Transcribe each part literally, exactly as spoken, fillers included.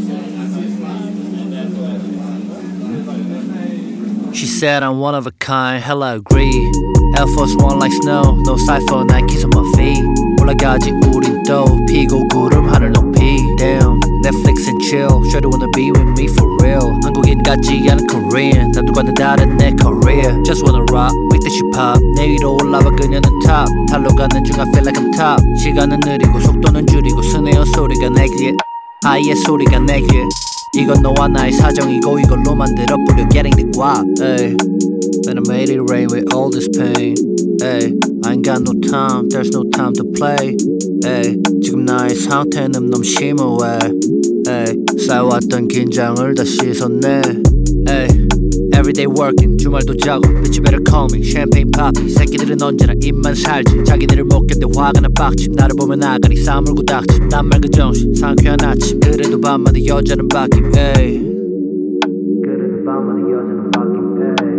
She said I'm one of a kind, hella agree. Air Force One like snow, no cipher, Nikes on my feet. 올라가지 우린 또 피고 구름 하늘 높이. Damn, Netflix and chill. Sure wanna be with me for real. 한국인 같지 않은 Korean. 남들과는 다른 내 career. Just wanna rock, make the shit pop. 내 위로 올라와 그녀는 top. 달로 가는 중 I feel like I'm top. 시간은 느리고 속도는 줄이고 스네어 소리가 내 귀에. 아이의 소리가 내 귀에. 이건 너와 나의 사정이고 이걸로 만들어 뿌려 getting the guap. Ay. And I made it rain with all this pain. Ay. I ain't got no time, there's no time to play. Ay. 지금 나의 상태는 너무 심오해. Ay. 쌓여왔던 긴장을 다 씻었네. Ay. Everyday working, 주말도 자고 Bitch you better call me, champagne poppy. 새끼들은 언제나 입만 살지. 자기들을 못 견뎌 화가 나 빡침. 나를 보면 아가리 싸물고 닥침. 난 맑은 정신, 상쾌한 아침. 그래도 밤마다 여자는 바뀜. Ay. 그래도 밤마다 여자는 바뀜. Ay.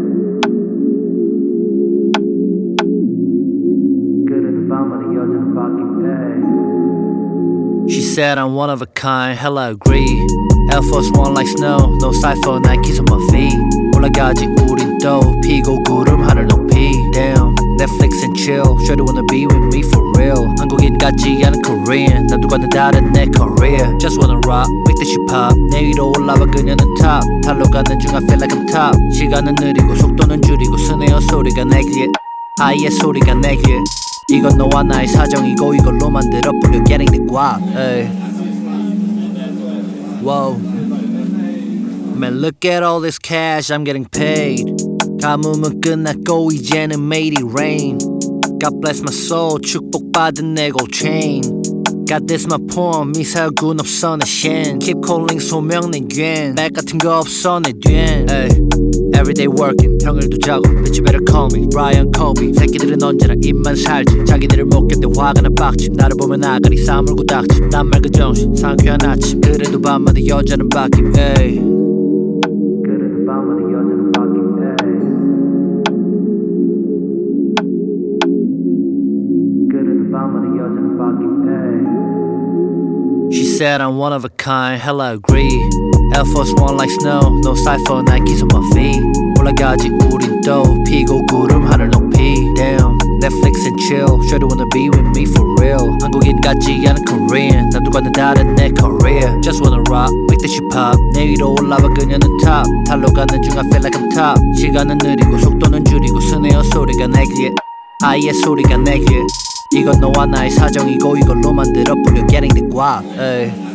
그래도 밤마다 여자는 바뀜. Ay. She said I'm one of a kind, hella agree. Air Force One like snow, no cipher, Nikes on my feet. 올라가지 우린 또 피고 구름 하늘 높이. Damn, Netflix and chill. Sure wanna be with me for real. 한국인 같지 않은 Korean. 남들과는 다른 내 career. Just wanna rock, make the shit pop. 내 위로 올라와 그녀는 top. 달로 가는 중 I feel like I'm top. 시간은 느리고 속도는 줄이고 스네어 소리가 내 귀에. 아이의 소리가 내 귀에. 이건 너와 나의 사정이고 이걸로 만들어 뿌려 getting the guap. Ay. Whoa. Man, look at all this cash I'm getting paid. 가뭄은 끝났고 이제는 made it rain. God bless my soul, 축복받은 내 gold chain. Got this my poem, 미사군 없어 내 신. Keep calling 소명 내 괜. 백 같은 거 없어 내 뒤엔. Everyday working, 평일도 자고 Bitch you better call me, Brian Kobe. 새끼들은 언제나 입만 살지. 자기들을 못 견뎌 화가 나 빡침. 나를 보면 아가리 싸물고 닥침. 난 맑은 정신, 상쾌한 아침. 그래도 밤마다 여자는 바뀜. Ay. 그래도 밤마다 여자는 바뀜. Ay. 그래도 밤마다 여자는 바뀜. Ay. She said I'm one of a kind, hella agree. Air Force One like snow, no cipher, Nikes on my feet. 올라가지 우린 또 피고 구름 하늘 높이. Damn, Netflix and chill. Sure wanna be with me for real. 한국인 같지 않은 Korean. 남들과는 다른 내 career. Just wanna rock, make the shit pop. 내 위로 올라와 그녀는 top. 달로 가는 중 I feel like I'm top. 시간은 느리고 속도는 줄이고 스네어 소리가 내 귀에. 아이의 소리가 내 귀에. 이건 너와 나의 사정이고 이걸로 만들어 뿌려 getting the guap. Ay.